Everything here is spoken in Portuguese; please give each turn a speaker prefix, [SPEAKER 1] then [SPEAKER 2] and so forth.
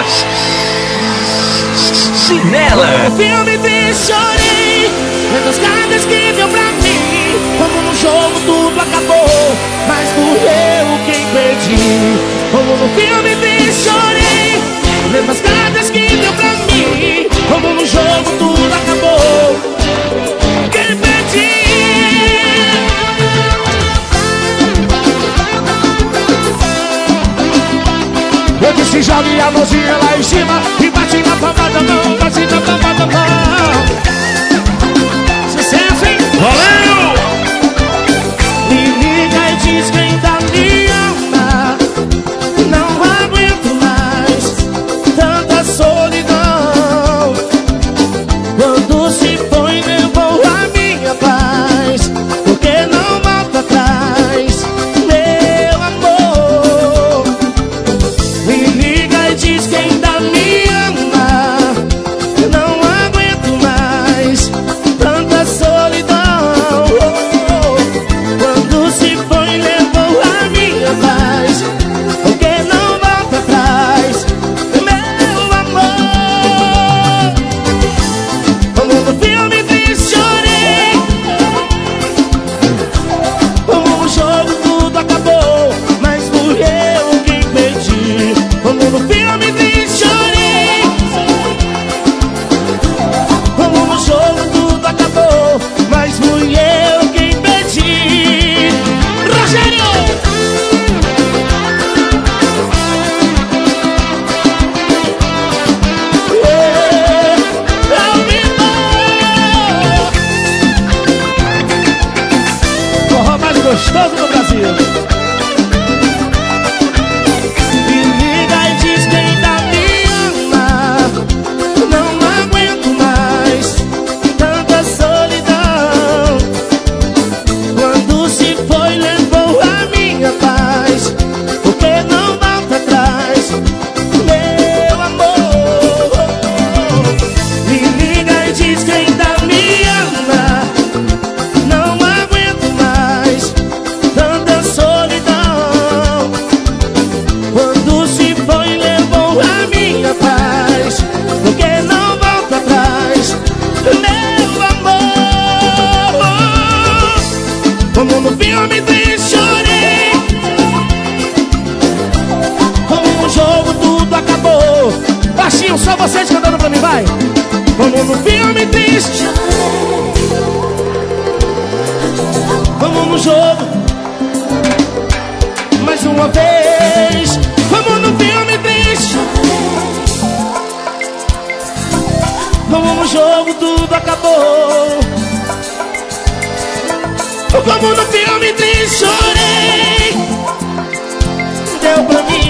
[SPEAKER 1] Chinelas. Chinelas.
[SPEAKER 2] No filme triste chorei, vendo as cartas que deu pra mim. Como no jogo tudo acabou, mas fui eu quem perdi. Como no filme triste chorei, vendo as cartas que deu pra mim. Como no jogo tudo acabou, quem perdi. Eu disse jogue a mãozinha lá em cima e bate na palma da mão, bate na palma da mão. Sucesso, hein?
[SPEAKER 1] Valeu!
[SPEAKER 2] Me liga e diz que ainda me ama. Não aguento mais tanta solidão. Quando se foi levou a minha paz, porque não volta atrás, meu amor. Me liga e diz que ainda me ama. Não aguento mais tanta solidão. Quando se foi levou a minha paz, porque não volta atrás, meu amor. Como no filme triste chorei, como no jogo tudo acabou, mas fui eu quem perdi. Como no filme triste chorei, como no jogo tudo acabou, mas fui eu quem perdi. Rogério! Forró mais gostoso do Brasil. Me liga e diz que ainda me ama. Não aguento mais tanta solidão. Quando se foi levou a minha paz, porque não volta atrás, meu amor. Me liga e diz que ainda me ama. Não aguento mais tanta solidão. Quando se foi levou a minha paz, porque não volta atrás, meu amor. Como no filme triste chorei, como no jogo tudo acabou. Baixinho, só vocês cantando pra mim, vai. Como no filme triste, como no jogo, mais uma vez. Como no filme triste, como no jogo tudo acabou. Como no filme triste chorei, deu pra mim.